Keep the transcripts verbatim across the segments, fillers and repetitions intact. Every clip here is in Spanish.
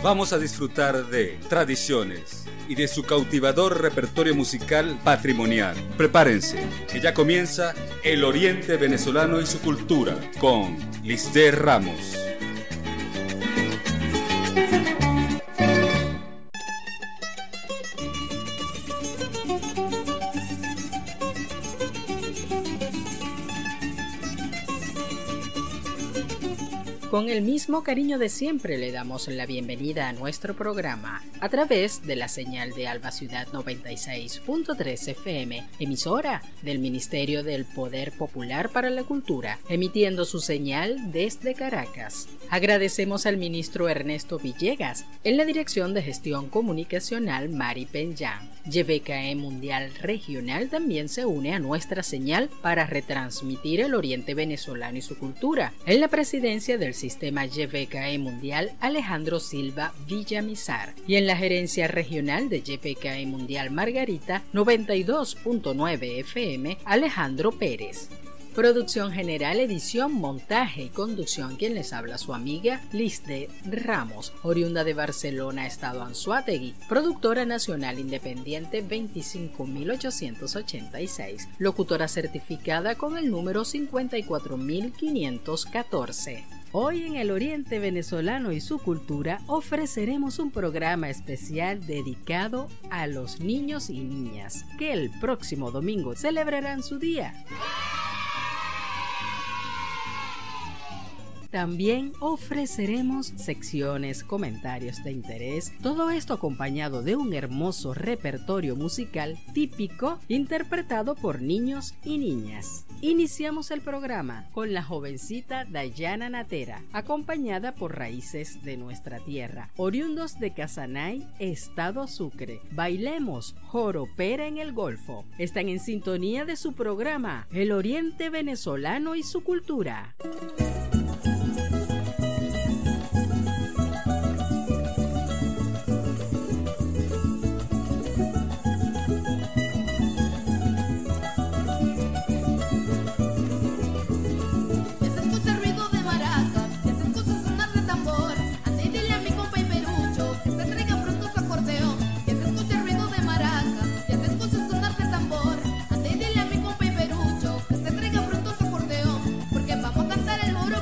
Vamos a disfrutar de tradiciones y de su cautivador repertorio musical patrimonial. Prepárense, que ya comienza El Oriente Venezolano y su cultura con Lisdé Ramos. Con el mismo cariño de siempre le damos la bienvenida a nuestro programa a través de la señal de Alba Ciudad noventa y seis punto tres F M, emisora del Ministerio del Poder Popular para la Cultura, emitiendo su señal desde Caracas. Agradecemos al ministro Ernesto Villegas en la Dirección de Gestión Comunicacional Mari Penyán. Y V K E Mundial Regional también se une a nuestra señal para retransmitir el Oriente Venezolano y su cultura. En la presidencia del Sistema Y V K E Mundial, Alejandro Silva Villamizar, y en la gerencia regional de Y V K E Mundial Margarita noventa y dos punto nueve F M, Alejandro Pérez. Producción general, edición, montaje y conducción, quien les habla su amiga Lisdé Ramos, oriunda de Barcelona, estado Anzoátegui, productora nacional independiente veinticinco mil ochocientos ochenta y seis, locutora certificada con el número cincuenta y cuatro mil quinientos catorce. Hoy en el Oriente Venezolano y su cultura ofreceremos un programa especial dedicado a los niños y niñas, que el próximo domingo celebrarán su día. También ofreceremos secciones, comentarios de interés, todo esto acompañado de un hermoso repertorio musical típico interpretado por niños y niñas. Iniciamos el programa con la jovencita Dayana Natera, acompañada por Raíces de Nuestra Tierra, oriundos de Casanay, Estado Sucre. Bailemos Joropera en el Golfo. Están en sintonía de su programa El Oriente Venezolano y su cultura. Porque vamos a cantar el muro.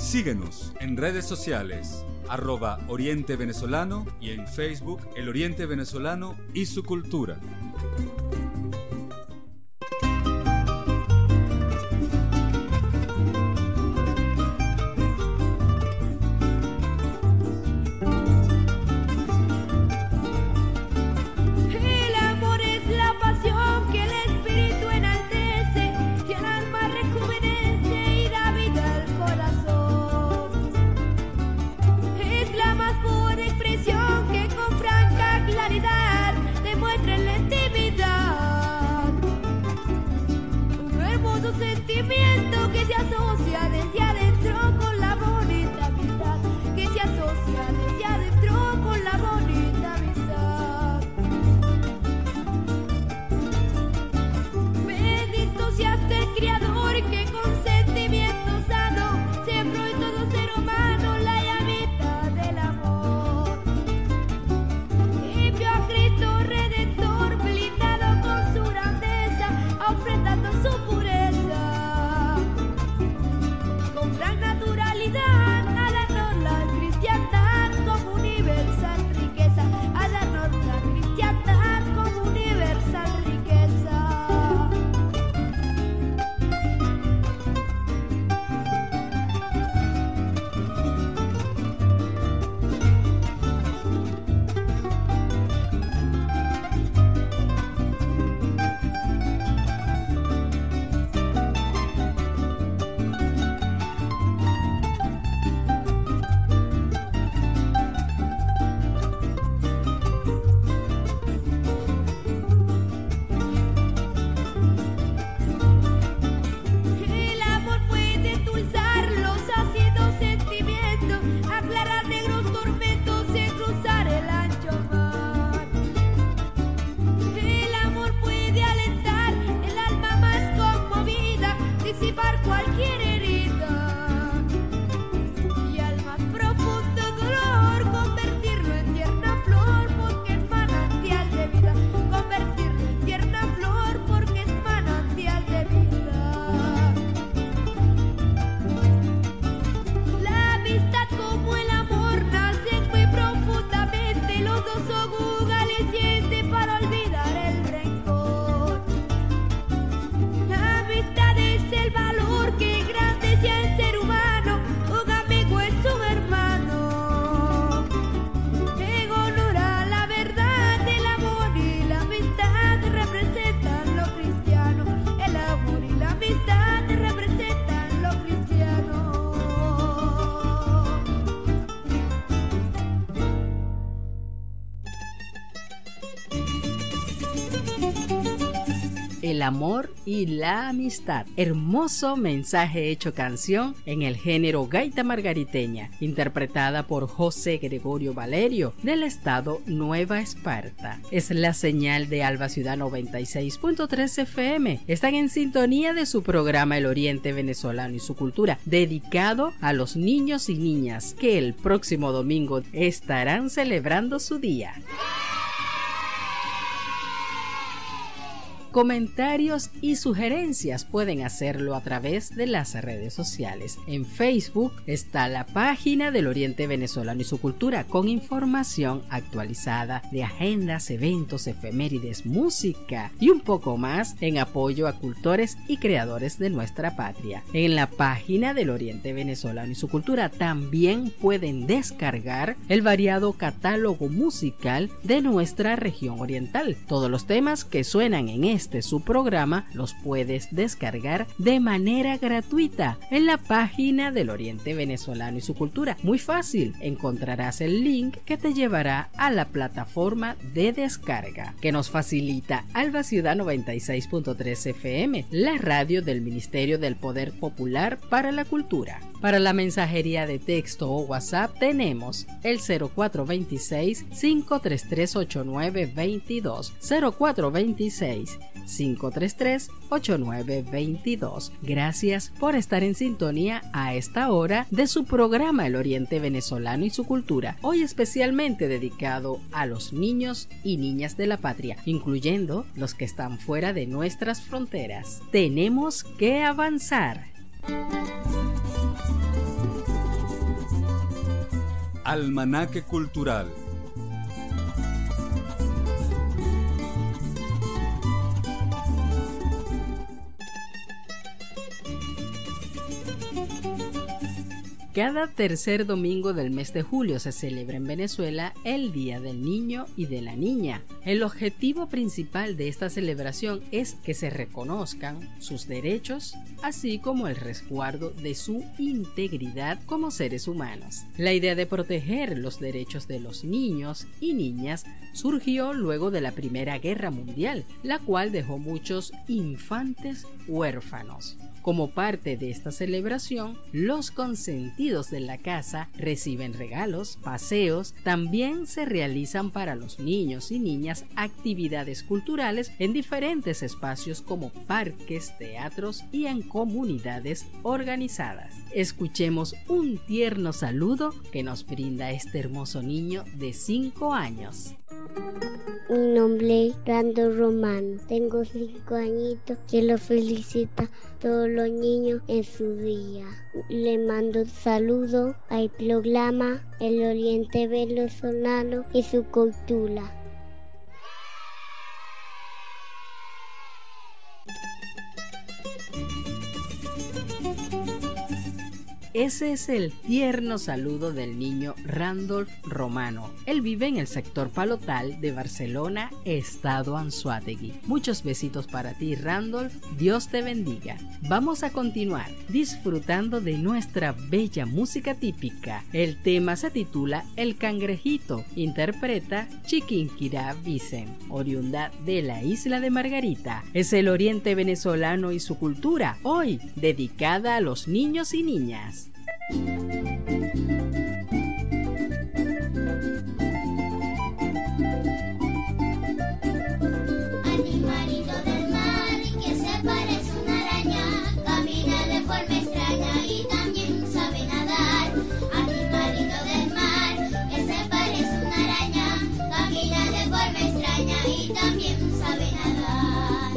Síguenos en redes sociales, arroba Oriente Venezolano, y en Facebook, El Oriente Venezolano y su cultura. El amor y la amistad. Hermoso mensaje hecho canción en el género gaita margariteña, interpretada por José Gregorio Valerio, del estado Nueva Esparta. Es la señal de Alba Ciudad noventa y seis punto tres F M. Están en sintonía de su programa El Oriente Venezolano y su cultura, dedicado a los niños y niñas que el próximo domingo estarán celebrando su día. Comentarios y sugerencias pueden hacerlo a través de las redes sociales. En Facebook está la página del Oriente Venezolano y su cultura, con información actualizada de agendas, eventos, efemérides, música y un poco más en apoyo a cultores y creadores de nuestra patria. En la página del Oriente Venezolano y su cultura también pueden descargar el variado catálogo musical de nuestra región oriental. Todos los temas que suenan en este Este su programa los puedes descargar de manera gratuita en la página del Oriente Venezolano y su cultura. Muy fácil, encontrarás el link que te llevará a la plataforma de descarga que nos facilita Alba Ciudad noventa y seis punto tres F M, la radio del Ministerio del Poder Popular para la Cultura. Para la mensajería de texto o WhatsApp tenemos el cero cuatro dos seis, cinco tres tres, ocho nueve dos dos, cero cuatro dos seis, cinco tres tres, ocho nueve dos dos. Gracias por estar en sintonía a esta hora de su programa El Oriente Venezolano y su cultura, hoy especialmente dedicado a los niños y niñas de la patria, incluyendo los que están fuera de nuestras fronteras. Tenemos que avanzar. Almanaque Cultural. Cada tercer domingo del mes de julio se celebra en Venezuela el Día del Niño y de la Niña. El objetivo principal de esta celebración es que se reconozcan sus derechos, así como el resguardo de su integridad como seres humanos. La idea de proteger los derechos de los niños y niñas surgió luego de la Primera Guerra Mundial, la cual dejó muchos infantes huérfanos. Como parte de esta celebración, los consentidos de la casa reciben regalos, paseos, también se realizan para los niños y niñas actividades culturales en diferentes espacios como parques, teatros y en comunidades organizadas. Escuchemos un tierno saludo que nos brinda este hermoso niño de cinco años. Mi nombre es Rando Romano, tengo cinco añitos, que lo felicita a todos los niños en su día. Le mando saludos al programa El Oriente Venezolano y su cultura. Ese es el tierno saludo del niño Randolph Romano. Él vive en el sector Palotal de Barcelona, estado Anzoátegui. Muchos besitos para ti, Randolph. Dios te bendiga. Vamos a continuar disfrutando de nuestra bella música típica. El tema se titula El Cangrejito. Interpreta Chiquinquirá Vicen, oriunda de la isla de Margarita. Es el oriente venezolano y su cultura, hoy dedicada a los niños y niñas. Animalito del mar que se parece a una araña, camina de forma extraña y también sabe nadar. Animalito del mar que se parece a una araña, camina de forma extraña y también sabe nadar.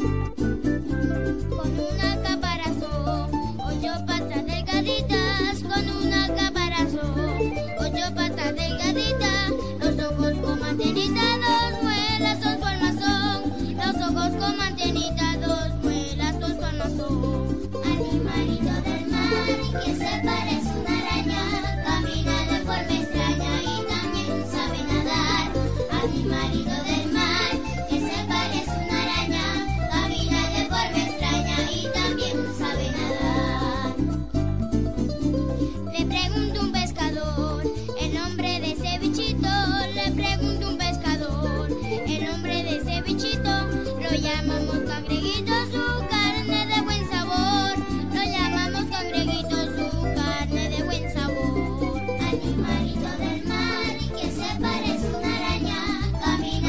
Con una caparazón, ocho patas delgaditas, con una caparazón, ocho patas delgaditas, los ojos como antenitas, dos muelas son formas son, los ojos como antenitas, dos muelas dos formas son. Animalito del mar que se parece a una araña, camina de forma extraña y también sabe nadar. Animalito del mar que se parece a una araña, camina de forma extraña y también sabe nadar. Le pregunto un pescador el nombre de ese bichito, le pregunto un pescador el nombre de ese bichito, lo llamamos cangrejito, su carne de buen sabor, lo llamamos cangrejito, su carne de buen sabor. Animalito del mar que se parece a una araña, camina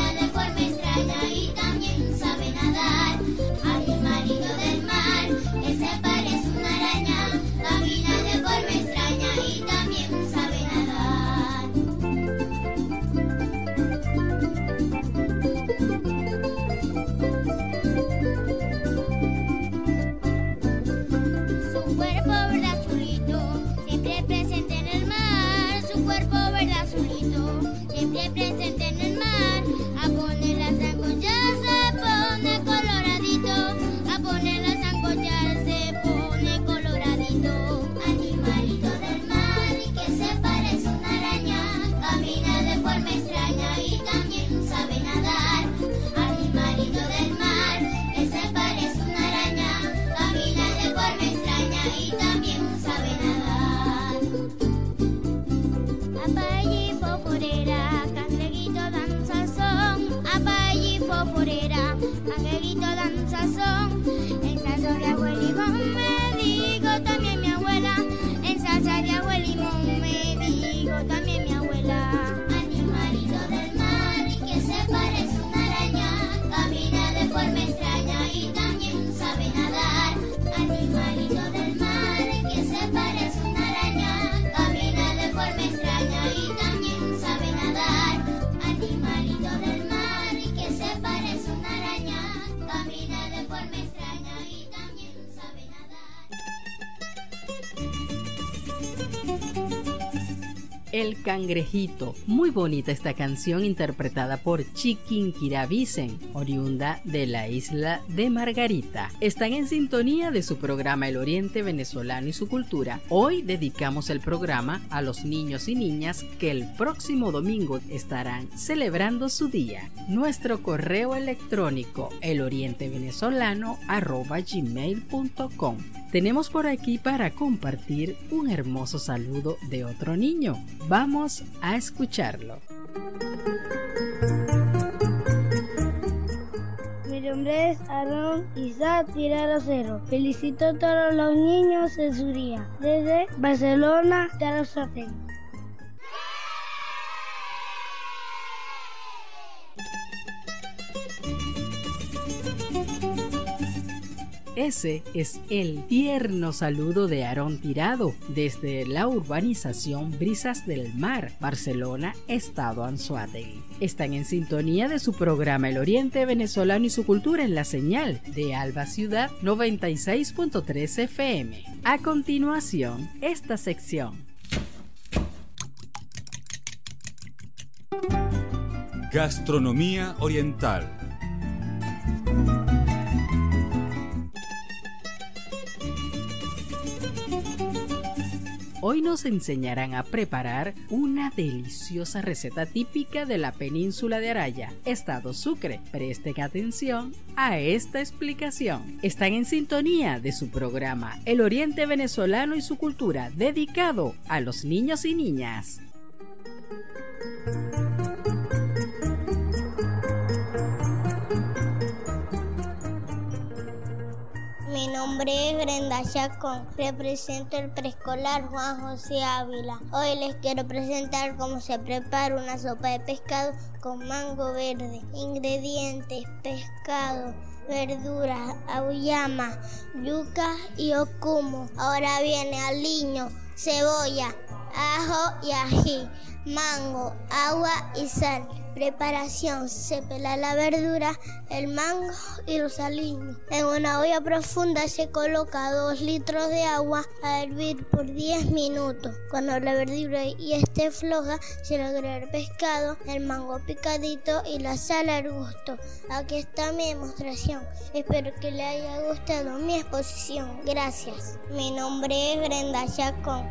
El Cangrejito. Muy bonita esta canción interpretada por Chiquinquirá Vicen, oriunda de la isla de Margarita. Están en sintonía de su programa El Oriente Venezolano y su Cultura. Hoy dedicamos el programa a los niños y niñas que el próximo domingo estarán celebrando su día. Nuestro correo electrónico elorientevenezolano arroba gmail punto com. Tenemos por aquí para compartir un hermoso saludo de otro niño. Vamos a escucharlo. Mi nombre es Aarón Isaac Tirado Cero. Felicito a todos los niños en su día. Desde Barcelona, Tarasate. Ese es el tierno saludo de Aarón Tirado desde la urbanización Brisas del Mar, Barcelona, Estado Anzoátegui. Están en sintonía de su programa El Oriente Venezolano y su Cultura en la señal de Alba Ciudad noventa y seis punto tres F M. A continuación, esta sección. Gastronomía oriental. Hoy nos enseñarán a preparar una deliciosa receta típica de la península de Araya, Estado Sucre. Presten atención a esta explicación. Están en sintonía de su programa El Oriente Venezolano y su Cultura, dedicado a los niños y niñas. Mi nombre es Brenda Chacón, represento el preescolar Juan José Ávila. Hoy les quiero presentar cómo se prepara una sopa de pescado con mango verde. Ingredientes: pescado, verduras, auyama, yuca y ocumo. Ahora viene aliño, cebolla, ajo y ají, mango, agua y sal. Preparación: se pela la verdura, el mango y los aliños. En una olla profunda se coloca dos litros de agua a hervir por diez minutos. Cuando la verdura ya esté floja, se le agrega el pescado, el mango picadito y la sal al gusto. Aquí está mi demostración. Espero que le haya gustado mi exposición. Gracias. Mi nombre es Brenda Chacón.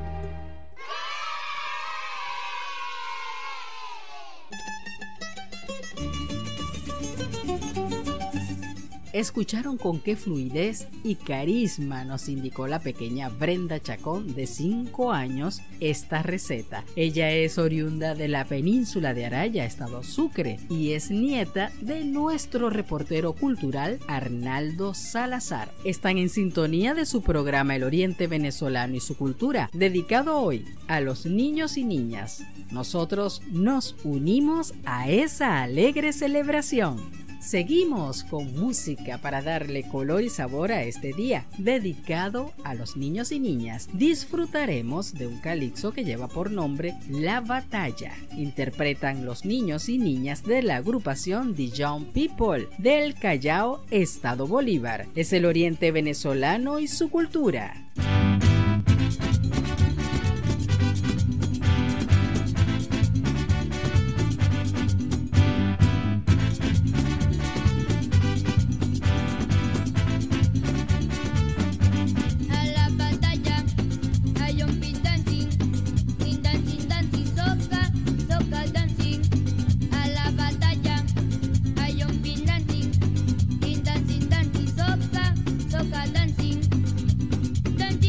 Escucharon con qué fluidez y carisma nos indicó la pequeña Brenda Chacón de cinco años esta receta. Ella es oriunda de la península de Araya, Estado Sucre, y es nieta de nuestro reportero cultural Arnaldo Salazar. Están en sintonía de su programa El Oriente Venezolano y su Cultura, dedicado hoy a los niños y niñas. Nosotros nos unimos a esa alegre celebración. Seguimos con música para darle color y sabor a este día, dedicado a los niños y niñas. Disfrutaremos de un calipso que lleva por nombre La Batalla. Interpretan los niños y niñas de la agrupación The Young People del Callao, Estado Bolívar. Es el Oriente Venezolano y su Cultura. Dancing,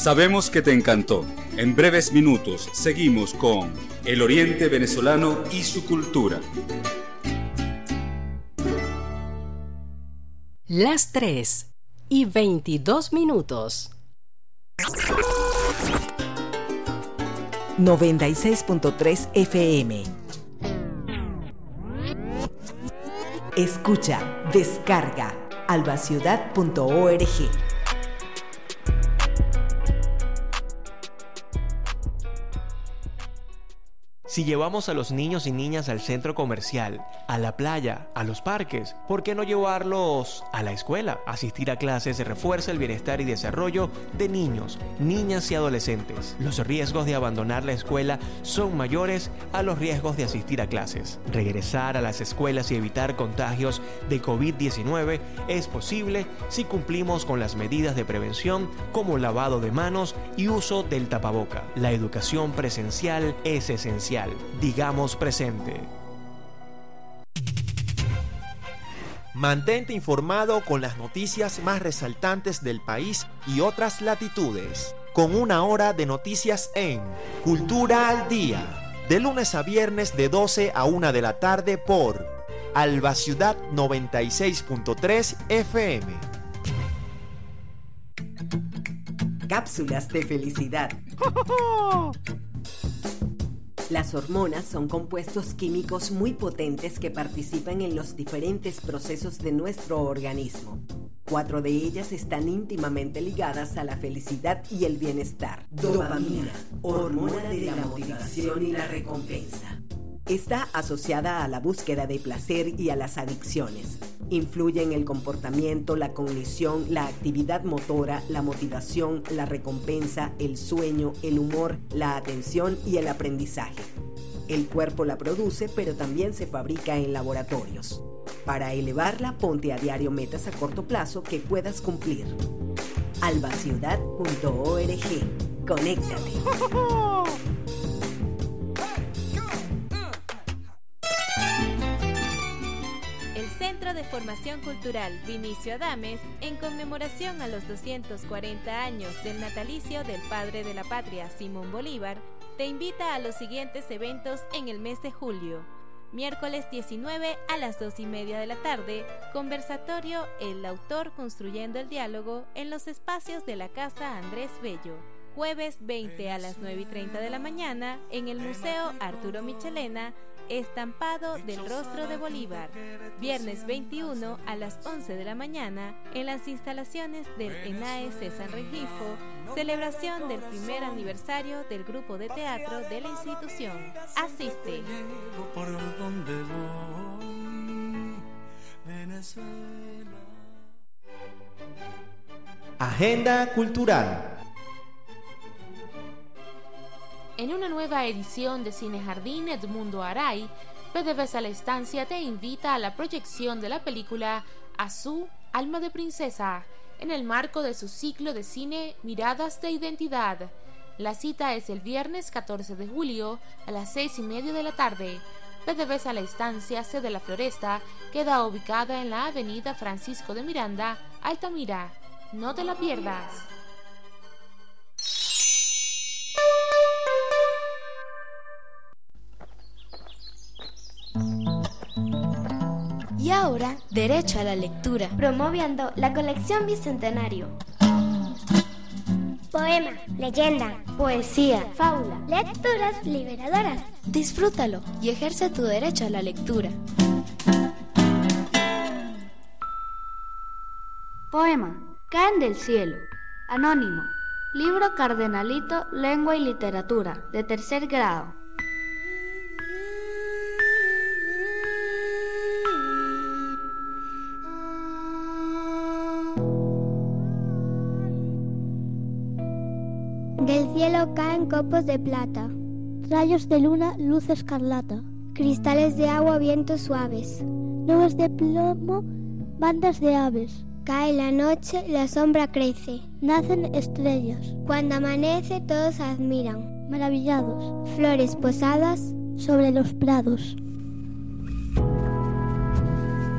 Sabemos que te encantó. En breves minutos seguimos con el Oriente Venezolano y su cultura. Las tres y veintidós minutos. noventa y seis punto tres F M. Escucha, descarga albaciudad punto org. Si llevamos a los niños y niñas al centro comercial, a la playa, a los parques, ¿por qué no llevarlos a la escuela? Asistir a clases refuerza el bienestar y desarrollo de niños, niñas y adolescentes. Los riesgos de abandonar la escuela son mayores a los riesgos de asistir a clases. Regresar a las escuelas y evitar contagios de covid diecinueve es posible si cumplimos con las medidas de prevención como lavado de manos y uso del tapaboca. La educación presencial es esencial. Digamos presente. Mantente informado con las noticias más resaltantes del país y otras latitudes, con una hora de noticias en Cultura al Día, de lunes a viernes de doce a una de la tarde por Albaciudad noventa y seis punto tres F M. Cápsulas de felicidad. Las hormonas son compuestos químicos muy potentes que participan en los diferentes procesos de nuestro organismo. Cuatro de ellas están íntimamente ligadas a la felicidad y el bienestar. Dopamina, hormona de la motivación y la recompensa. Está asociada a la búsqueda de placer y a las adicciones. Influye en el comportamiento, la cognición, la actividad motora, la motivación, la recompensa, el sueño, el humor, la atención y el aprendizaje. El cuerpo la produce, pero también se fabrica en laboratorios. Para elevarla, ponte a diario metas a corto plazo que puedas cumplir. albaciudad punto org. Conéctate. Centro de Formación Cultural Vinicio Adames, en conmemoración a los doscientos cuarenta años del natalicio del padre de la patria, Simón Bolívar, te invita a los siguientes eventos en el mes de julio. Miércoles diecinueve a las dos y media de la tarde, conversatorio El autor construyendo el diálogo en los espacios de la Casa Andrés Bello. Jueves veinte a las nueve y treinta de la mañana, en el Museo Arturo Michelena, Estampado del rostro de Bolívar. Viernes veintiuno a las once de la mañana, en las instalaciones del ENAE César Rengifo, celebración del primer aniversario del grupo de teatro de la institución. Asiste. Agenda Cultural. En una nueva edición de Cine Jardín Edmundo Aray, PDVSA La Estancia te invita a la proyección de la película Azú, Alma de Princesa, en el marco de su ciclo de cine Miradas de Identidad. La cita es el viernes catorce de julio a las seis y media de la tarde. PDVSA La Estancia, sede La Floresta, queda ubicada en la avenida Francisco de Miranda, Altamira. No te la pierdas. Y ahora, derecho a la lectura, promoviendo la colección Bicentenario. Poema, leyenda, poesía, fábula, lecturas liberadoras. Disfrútalo y ejerce tu derecho a la lectura. Poema, Caen del cielo. Anónimo. Libro Cardenalito, Lengua y Literatura, de tercer grado. Del cielo caen copos de plata, rayos de luna, luz escarlata, cristales de agua, vientos suaves, nubes de plomo, bandas de aves. Cae la noche, la sombra crece, nacen estrellas. Cuando amanece todos admiran, maravillados, flores posadas sobre los prados.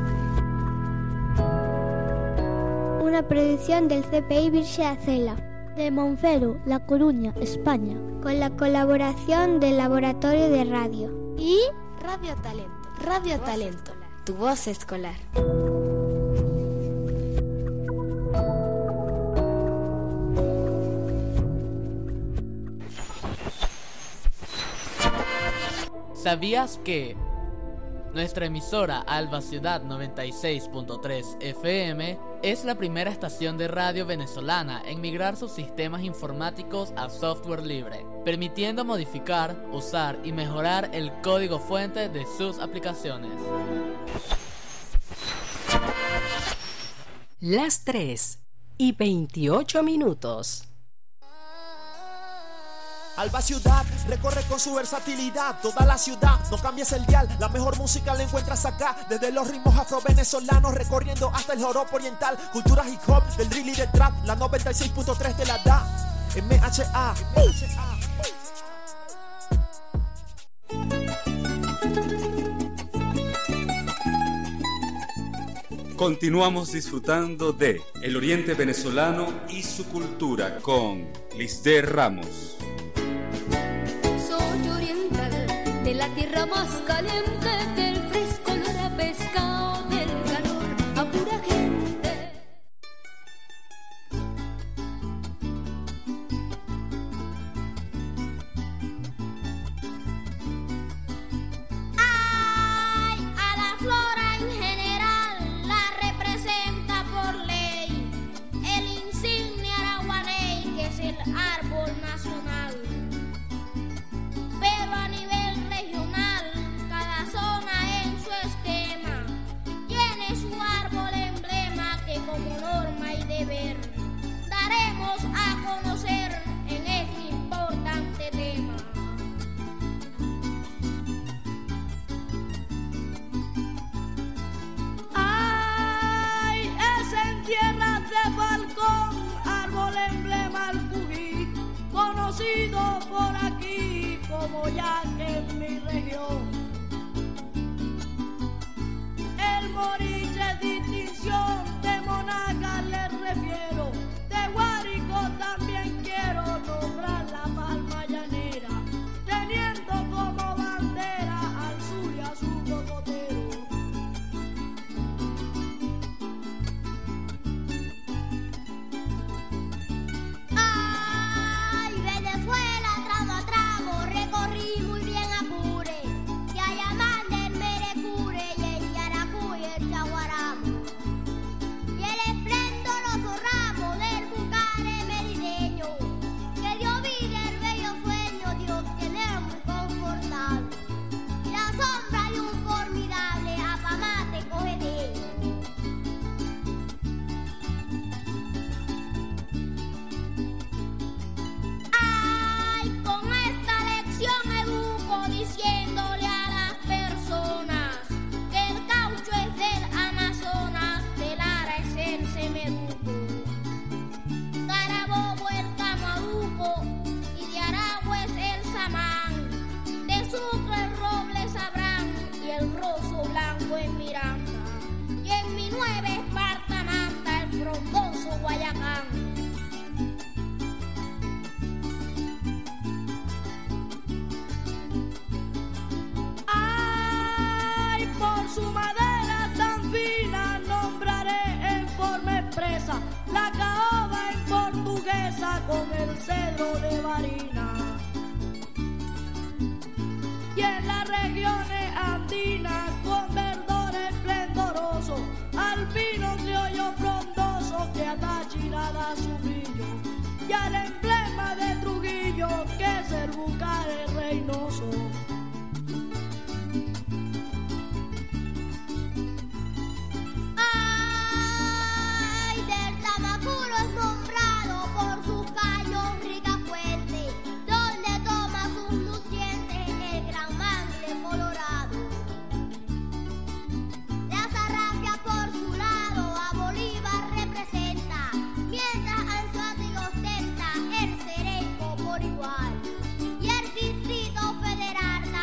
Una producción del C P I Virxe Acela. de Monfero, La Coruña, España. Con la colaboración del Laboratorio de Radio. Y Radio Talento. Radio Talento, tu voz escolar. ¿Sabías que nuestra emisora Alba Ciudad noventa y seis punto tres F M es la primera estación de radio venezolana en migrar sus sistemas informáticos a software libre, permitiendo modificar, usar y mejorar el código fuente de sus aplicaciones? Las tres y veintiocho minutos. Alba Ciudad recorre con su versatilidad toda la ciudad, no cambies el dial, la mejor música la encuentras acá, desde los ritmos afro-venezolanos recorriendo hasta el joropo oriental, cultura hip hop, del drill y del trap, la noventa y seis punto tres te la da, M H A. Continuamos disfrutando de el Oriente Venezolano y su cultura con Lisder Ramos. De la tierra más caliente, del fresco olor a pescado, del calor a pura gente. Ay, a la flora en general la representa por ley el insigne araguaney, que es el árbol nacional. Pero a nivel como norma y deber, daremos a conocer en este importante tema. Ay, es en tierras de Falcón, árbol emblema al Cují, conocido por aquí como yaque en mi región. El moriche distinción de Monagas le refiero, de Guárico también quiero nombrar la palma llanera, teniendo como bandera al sur y a su cocotero. Ay, Venezuela tramo a tramo recorrí muy bien Apure, que allá manda el Merecure y el Yaracuy el Chaguaramo. Y el esplendoroso ramo del bucare merideño, que dio vida el bello sueño de obtener muy confortable, y la sombra de un formidable apamate cogedeño. Ay, con esta lección educo diciéndole a las personas que el caucho es del Amazonas, del Ara es el Semeduco, Carabobo el Camaduco y de Aragua es el Samán, de Sucre el Roble Sabrán y el Roso Blanco en Miranda, y en mi nueva Esparta manda el frondoso Guayacán. Ay, por su madera tan fina nombraré en forma expresa la caoba en portuguesa con el cedro de Barina. Y en las regiones andinas con verdor esplendoroso, alpino criollo frondoso que a Táchira da su brillo, y al emblema de Trujillo que es el bucare reinoso. Ay, del Tamacuro es nombrado por sus caños rica fuente, donde toma sus nutrientes el gran mangle colorado. La Sarrafia por su lado a Bolívar representa, mientras Anzoátegui ostenta el Cereico por igual, y el Distrito Federal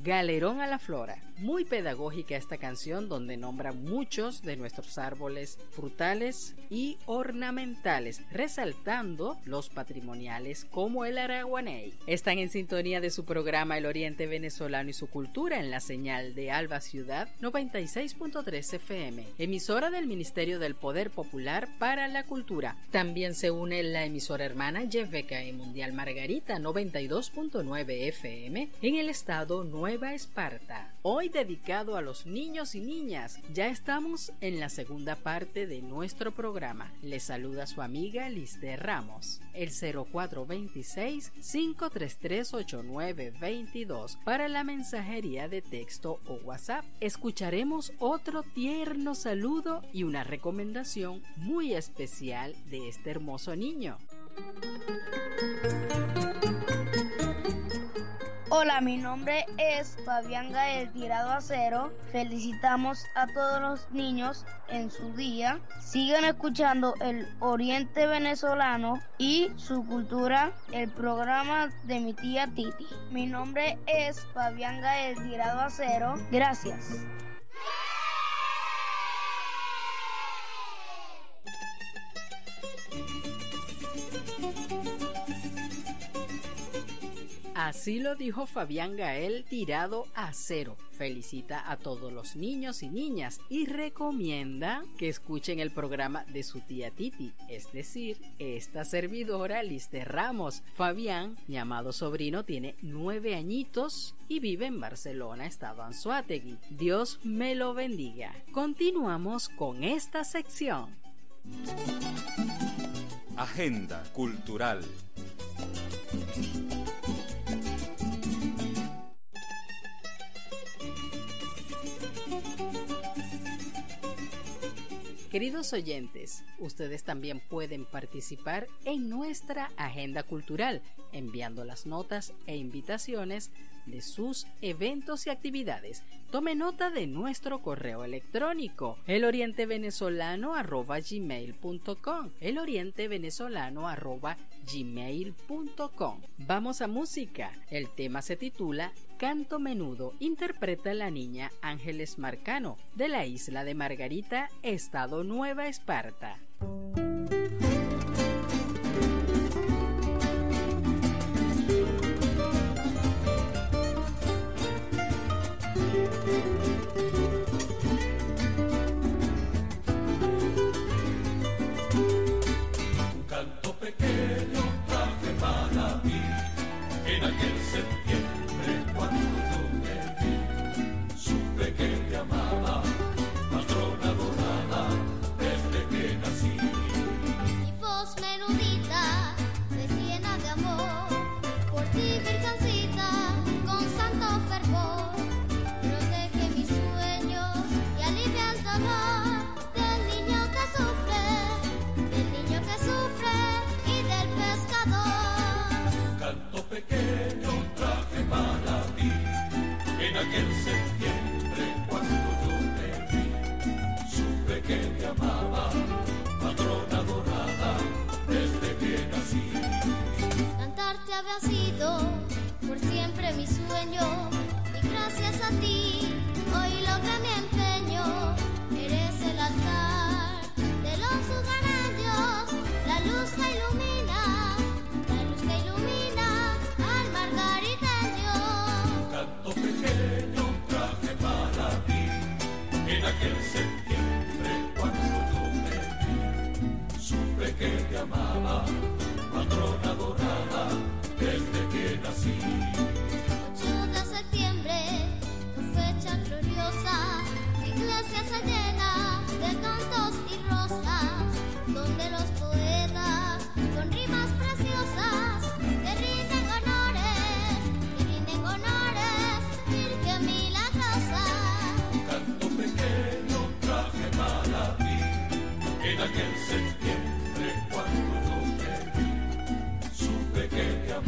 Galerón a la Flora. Muy pedagógica esta canción donde nombra muchos de nuestros árboles frutales y ornamentales, resaltando los patrimoniales como el araguaney. Están en sintonía de su programa El Oriente Venezolano y su Cultura en la señal de Alba Ciudad noventa y seis punto tres F M, emisora del Ministerio del Poder Popular para la Cultura. También se une la emisora hermana Y V K E Mundial Margarita noventa y dos punto nueve F M en el estado Nueva Esparta. Hoy dedicado a los niños y niñas. Ya estamos en la segunda parte de nuestro programa. Les saluda su amiga Lisde Ramos. El cero cuatro dos seis, cinco tres tres, ocho nueve dos dos para la mensajería de texto o WhatsApp. Escucharemos otro tierno saludo y una recomendación muy especial de este hermoso niño. Hola, mi nombre es Fabián Gael Tirado a Cero. Felicitamos a todos los niños en su día. Sigan escuchando El Oriente Venezolano y su Cultura, el programa de mi tía Titi. Mi nombre es Fabián Gael Tirado a Cero. Gracias. Así lo dijo Fabián Gael Tirado a Cero. Felicita a todos los niños y niñas y recomienda que escuchen el programa de su tía Titi, es decir, esta servidora Lisde Ramos. Fabián, mi amado sobrino, tiene nueve añitos y vive en Barcelona, estado Anzoátegui. Dios me lo bendiga. Continuamos con esta sección. Agenda cultural. Queridos oyentes, ustedes también pueden participar en nuestra agenda cultural, enviando las notas e invitaciones de sus eventos y actividades. Tome nota de nuestro correo electrónico, elorientevenezolano arroba gmail punto com, elorientevenezolano arroba gmail punto com. Vamos a música. El tema se titula Canto Menudo. Interpreta la niña Ángeles Marcano, de la isla de Margarita, estado Nueva Esparta. Un canto pequeño traje para ti en aquel septiembre cuando yo te vi. Supe que te amaba, patrona dorada, desde que nací. Mi voz menudita, llena de amor, por ti virgencita, con santo fervor, protege mis sueños y alivia el dolor del niño que sufre, del niño que sufre y del pescador. Un canto pequeño traje para ti en aquel septiembre cuando yo te vi. Supe que te amaba, patrona dorada, desde que nací. Cantarte había sido por siempre mi sueño y gracias a ti hoy logré mi empeño. Eres el altar de los lugareños, la luz que ilumina, la luz que ilumina al margariteño. Un canto pequeño traje para ti en aquel septiembre cuando yo te vi. Supe que te amaba, patrona dorada, desde que nací. ocho de septiembre, tu fecha gloriosa, la iglesia se llena de cantos y rosas, donde los poetas con rimas preciosas te rinden honores, te rinden honores, Virgen milagrosa. Un canto pequeño traje para ti en aquel septiembre cuando yo te vi. Supe que te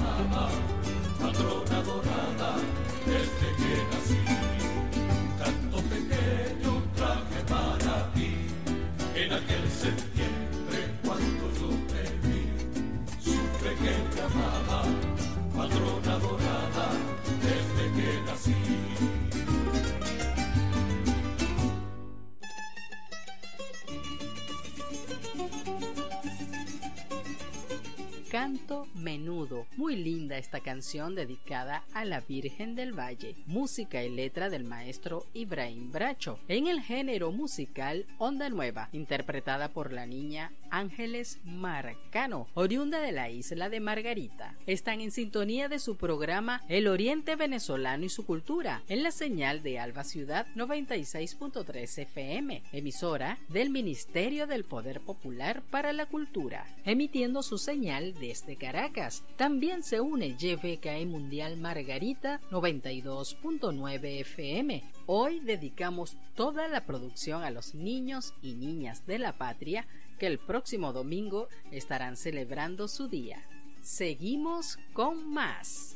Canto Menudo. Muy linda esta canción dedicada a la Virgen del Valle. Música y letra del maestro Ibrahim Bracho. En el género musical Onda Nueva, interpretada por la niña Ángeles Marcano, oriunda de la isla de Margarita. Están en sintonía de su programa El Oriente Venezolano y su Cultura, en la señal de Alba Ciudad noventa y seis punto tres F M, emisora del Ministerio del Poder Popular para la Cultura, emitiendo su señal desde Caracas. También se une Y V K E Mundial Margarita noventa y dos punto nueve F M. Hoy dedicamos toda la producción a los niños y niñas de la patria que el próximo domingo estarán celebrando su día. Seguimos con más.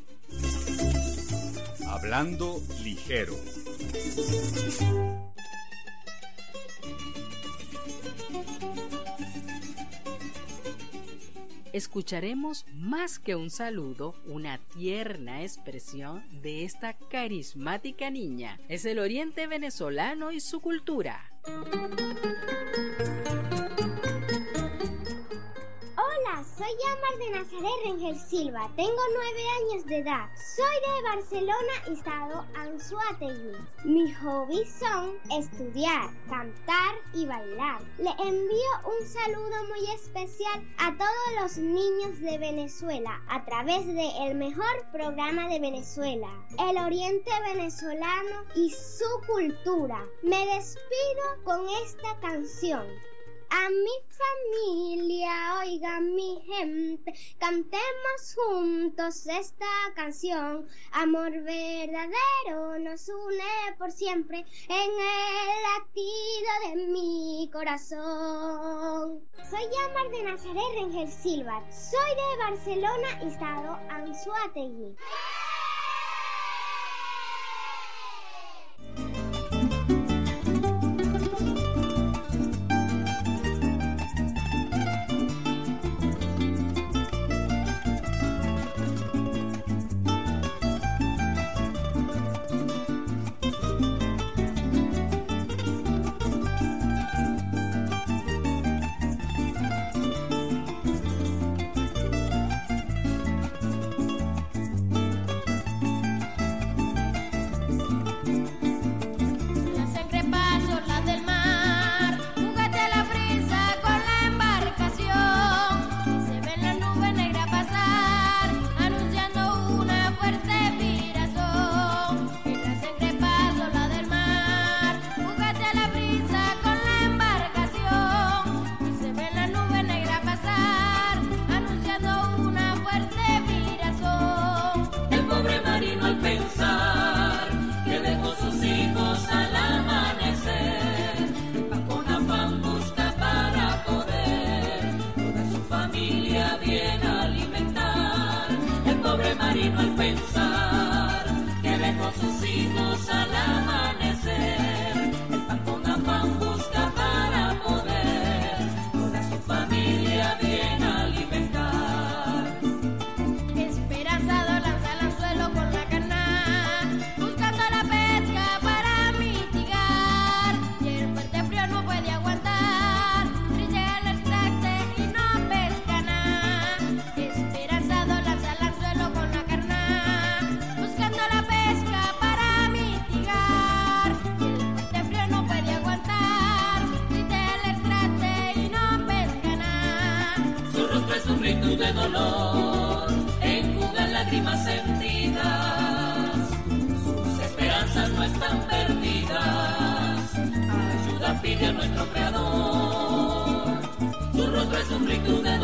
Hablando ligero. Escucharemos más que un saludo, una tierna expresión de esta carismática niña. Es el Oriente Venezolano y su Cultura. Hola, soy Yamar de Nazaret Rengel Silva, tengo nueve años de edad, soy de Barcelona, estado Anzoátegui. Mis hobbies son estudiar, cantar y bailar. Le envío un saludo muy especial a todos los niños de Venezuela a través de el mejor programa de Venezuela, El Oriente Venezolano y su Cultura. Me despido con esta canción. A mi familia, oigan mi gente, cantemos juntos esta canción. Amor verdadero nos une por siempre en el latido de mi corazón. Soy Yamar de Nazaret Rengel Silva, soy de Barcelona, estado Anzoátegui. Marino al pensar que dejó sus hijos al amanecer, el pan con afán busca para poder toda su familia bien alimentar. Esperanzado lanza el anzuelo con la cana, buscando la pesca para mitigar, y el fuerte frío no puede aguantar, triste el extracte y no pesca nada. Esperanzado lanza el anzuelo con la carna, buscando la pesca para mitigar, y el fuerte frío no puede aguantar, triste el extracte y no pesca nada. Su rostro es un rictus de dolor, enjuga lágrimas sentidas, sus esperanzas no están perdidas, ayuda pide a nuestro Creador. Su rostro es un rictus de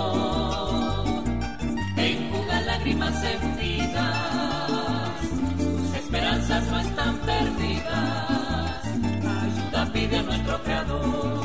dolor, enjuga lágrimas sentidas, sus esperanzas no están perdidas, ayuda pide a nuestro Creador.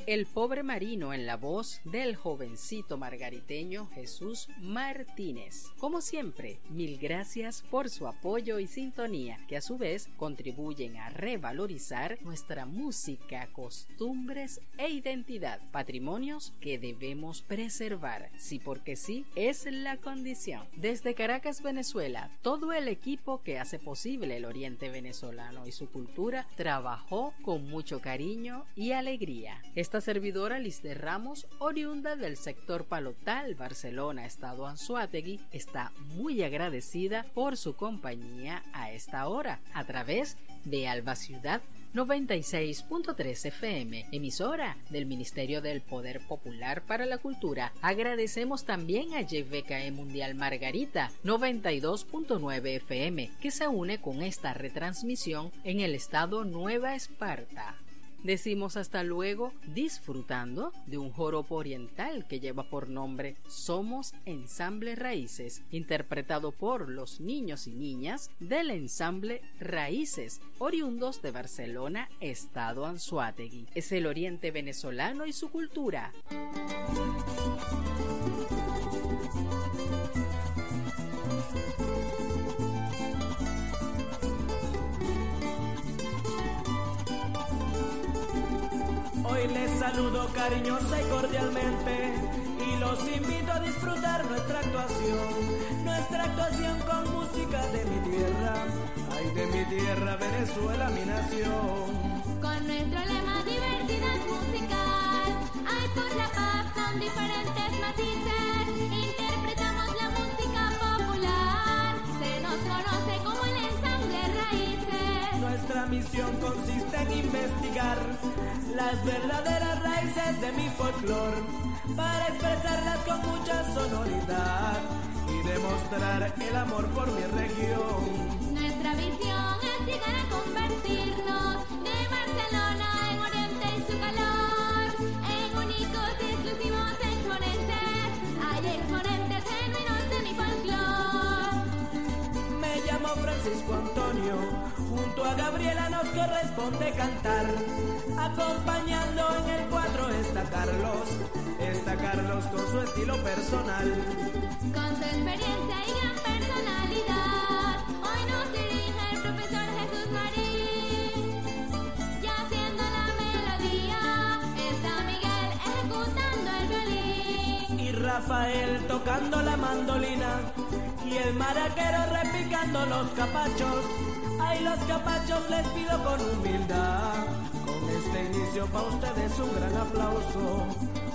El pobre marino en la voz del jovencito margariteño Jesús Martínez. Como siempre, mil gracias por su apoyo y sintonía, que a su vez contribuyen a revalorizar nuestra música, costumbres e identidad, patrimonios que debemos preservar. Sí, porque sí, es la condición. Desde Caracas, Venezuela, todo el equipo que hace posible el Oriente Venezolano y su cultura trabajó con mucho cariño y alegría. Esta servidora Liz de Ramos, oriunda del sector Palotal, Barcelona, estado Anzoátegui, está muy agradecida por su compañía a esta hora, a través de Alba Ciudad noventa y seis punto tres F M, emisora del Ministerio del Poder Popular para la Cultura. Agradecemos también a Y V K E Mundial Margarita noventa y dos punto nueve F M, que se une con esta retransmisión en el estado Nueva Esparta. Decimos hasta luego disfrutando de un joropo oriental que lleva por nombre Somos Ensamble Raíces, interpretado por los niños y niñas del ensamble Raíces, oriundos de Barcelona, estado Anzoátegui. Es el Oriente Venezolano y su cultura. Hoy les saludo cariñosa y cordialmente y los invito a disfrutar nuestra actuación, nuestra actuación con música de mi tierra, ay de mi tierra Venezuela, mi nación. Con nuestro lema diversidad musical, ay por la paz con diferentes matices, interpretamos la música popular, se nos conoce como el ensamble Raíces. Nuestra misión consiste en investigar las verdaderas raíces de mi folclore, para expresarlas con mucha sonoridad y demostrar el amor por mi región. Nuestra visión es llegar a convertirnos de Barcelona en Oriente y su calor, en únicos y exclusivos exponentes, hay exponentes genuinos de mi folclore. Me llamo Francisco Antonio, junto a Gabriela nos corresponde cantar. Acompañando en el cuadro está Carlos, está Carlos con su estilo personal, con su experiencia y gran personalidad. Hoy nos dirige el profesor Jesús Marín, ya haciendo la melodía está Miguel ejecutando el violín y Rafael tocando la mandolina y el maraquero repicando los capachos. Ay, los capachos les pido con humildad, con este inicio pa' ustedes un gran aplauso.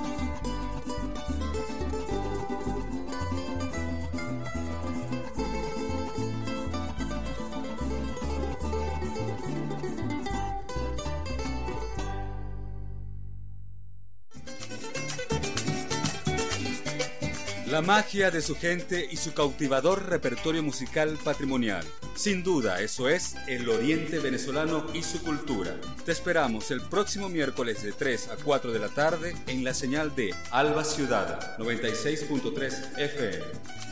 La magia de su gente y su cautivador repertorio musical patrimonial. Sin duda, eso es el Oriente Venezolano y su cultura. Te esperamos el próximo miércoles de tres a cuatro de la tarde en la señal de Alba Ciudad noventa y seis punto tres F M.